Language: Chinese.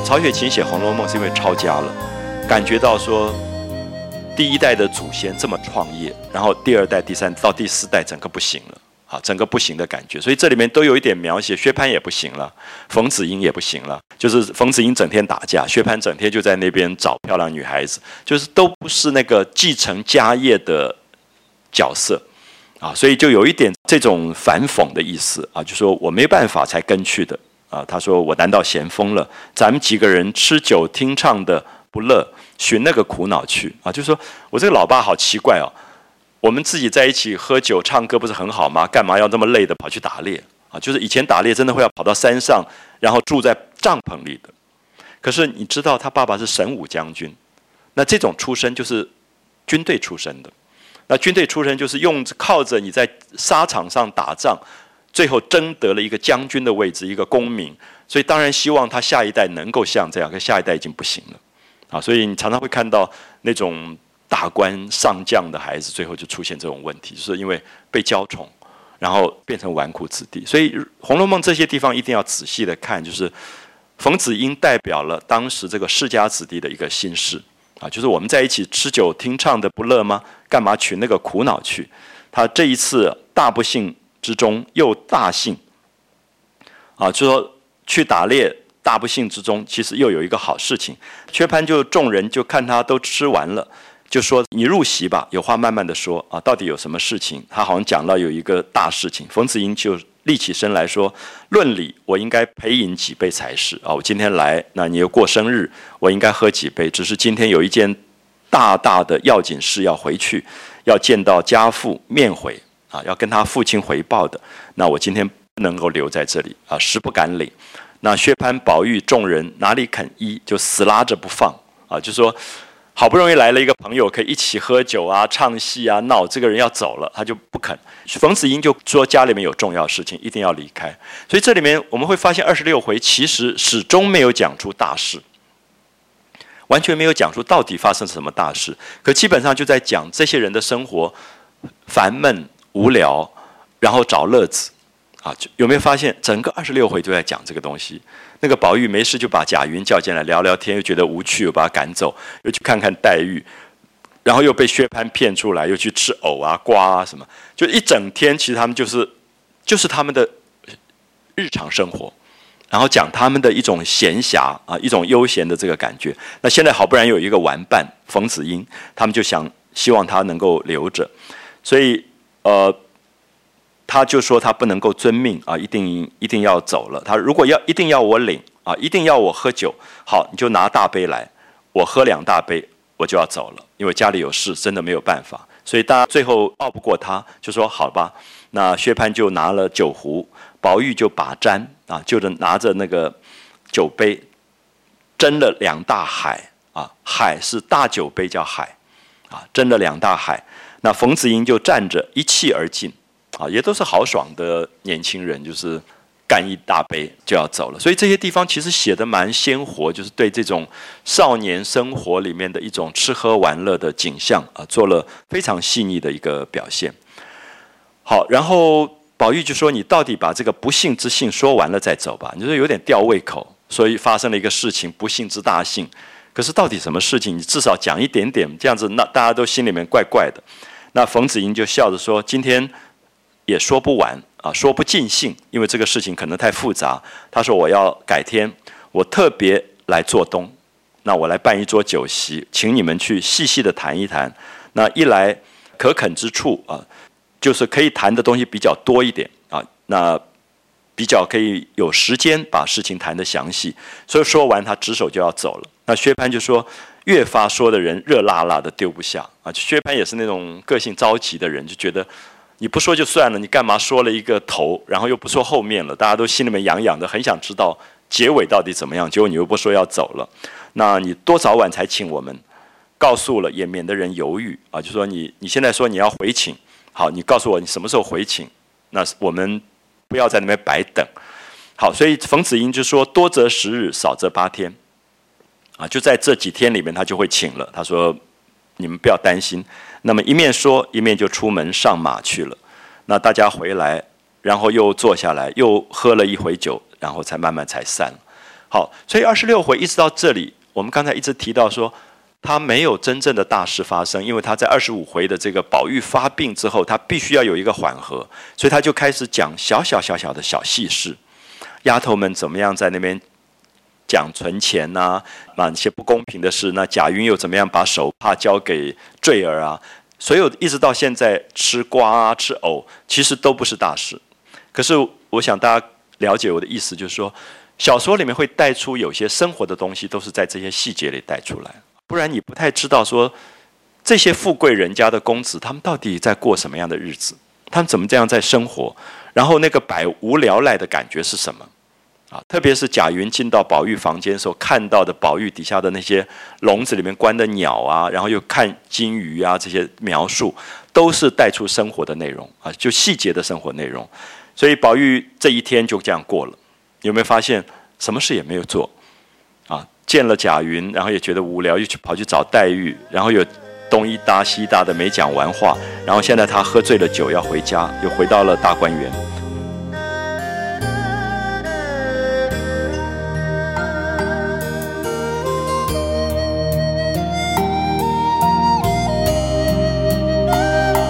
曹雪芹写《红楼梦》是因为抄家了，感觉到说第一代的祖先这么创业，然后第二代、第三到第四代整个不行了。整个不行的感觉，所以这里面都有一点描写，薛蟠也不行了，冯子英也不行了，就是冯子英整天打架，薛蟠整天就在那边找漂亮女孩子，就是都不是那个继承家业的角色所以就有一点这种反讽的意思就说我没办法才跟去的他说我难道闲疯了？咱们几个人吃酒听唱的不乐，寻那个苦恼去就说我这个老爸好奇怪我们自己在一起喝酒唱歌不是很好吗？干嘛要这么累的跑去打猎就是以前打猎真的会要跑到山上，然后住在帐篷里的。可是你知道他爸爸是神武将军，那这种出身就是军队出身的。那军队出身就是靠着你在沙场上打仗，最后争得了一个将军的位置，一个功名。所以当然希望他下一代能够像这样，可下一代已经不行了所以你常常会看到那种大官上将的孩子最后就出现这种问题，就是因为被娇宠，然后变成纨绔子弟。所以《红楼梦》这些地方一定要仔细的看，就是冯子英代表了当时这个世家子弟的一个心事就是我们在一起吃酒听唱的不乐吗？干嘛取那个苦恼去？他这一次大不幸之中又大幸就说去打猎大不幸之中其实又有一个好事情。薛蟠就众人就看他都吃完了，就说你入席吧，有话慢慢的说到底有什么事情？他好像讲到有一个大事情。冯子英就立起身来说，论理我应该陪饮几杯才是我今天来，那你又过生日，我应该喝几杯，只是今天有一件大大的要紧事要回去，要见到家父面回要跟他父亲回报的，那我今天不能够留在这里实不敢领。那薛蟠、宝玉众人哪里肯依，就死拉着不放就说好不容易来了一个朋友，可以一起喝酒唱戏闹，这个人要走了，他就不肯。冯子英就说家里面有重要事情，一定要离开。所以这里面我们会发现26回其实始终没有讲出大事，完全没有讲出到底发生什么大事，可基本上就在讲这些人的生活烦闷无聊，然后找乐子有没有发现整个26回都在讲这个东西？那个宝玉没事就把贾云叫进来聊聊天，又觉得无趣，又把他赶走，又去看看黛玉，然后又被薛蟠骗出来，又去吃藕瓜什么，就一整天其实他们就是他们的日常生活，然后讲他们的一种闲暇一种悠闲的这个感觉。那现在好不容易有一个玩伴冯子英，他们就希望他能够留着，所以他就说他不能够遵命一定要走了。他如果一定要我领一定要我喝酒，好，你就拿大杯来，我喝2大杯，我就要走了，因为家里有事，真的没有办法。所以大家最后拗不过他，就说好吧。那薛蟠就拿了酒壶，宝玉就把盏就是拿着那个酒杯，斟了2大海海是大酒杯叫海斟了2大海。那冯子英就站着一气而尽也都是豪爽的年轻人，就是干1大杯就要走了。所以这些地方其实写得蛮鲜活，就是对这种少年生活里面的一种吃喝玩乐的景象做了非常细腻的一个表现。好，然后宝玉就说你到底把这个不幸之幸说完了再走吧，你就说有点吊胃口，所以发生了一个事情，不幸之大幸，可是到底什么事情你至少讲一点点，这样子那大家都心里面怪怪的。那冯子英就笑着说今天也说不完说不尽兴，因为这个事情可能太复杂。他说我要改天我特别来做东，那我来办一桌酒席，请你们去细细的谈一谈。那一来可肯之处就是可以谈的东西比较多一点那比较可以有时间把事情谈得详细。所以说完他执手就要走了。那薛蟠就说越发说的人热辣辣的丢不下薛蟠也是那种个性着急的人，就觉得你不说就算了，你干嘛说了一个头，然后又不说后面了，大家都心里面痒痒的，很想知道结尾到底怎么样，结果你又不说要走了，那你多早晚才请我们，告诉了也免得人犹豫就说你现在说你要回请，好，你告诉我你什么时候回请，那我们不要在那边白等。好，所以冯子英就说多则10日，少则8天就在这几天里面他就会请了。他说你们不要担心。那么一面说一面就出门上马去了。那大家回来，然后又坐下来，又喝了一回酒，然后才慢慢才散了。 好，所以26回一直到这里，我们刚才一直提到说，他没有真正的大事发生，因为他在25回的这个宝玉发病之后，他必须要有一个缓和，所以他就开始讲小小的小细事，丫头们怎么样在那边讲存钱呐，那些不公平的事，那贾云又怎么样把手帕交给坠儿啊，所有一直到现在吃瓜啊吃藕，其实都不是大事。可是我想大家了解我的意思，就是说小说里面会带出有些生活的东西，都是在这些细节里带出来，不然你不太知道说这些富贵人家的公子他们到底在过什么样的日子，他们怎么这样在生活，然后那个百无聊赖的感觉是什么啊？特别是贾云进到宝玉房间的时候，看到的宝玉底下的那些笼子里面关的鸟啊，然后又看金鱼啊，这些描述都是带出生活的内容啊，就细节的生活内容。所以宝玉这一天就这样过了，有没有发现什么事也没有做啊？见了贾云，然后也觉得无聊，又跑去找黛玉，然后有东一搭西一搭的没讲完话，然后现在他喝醉了酒要回家，又回到了大观园。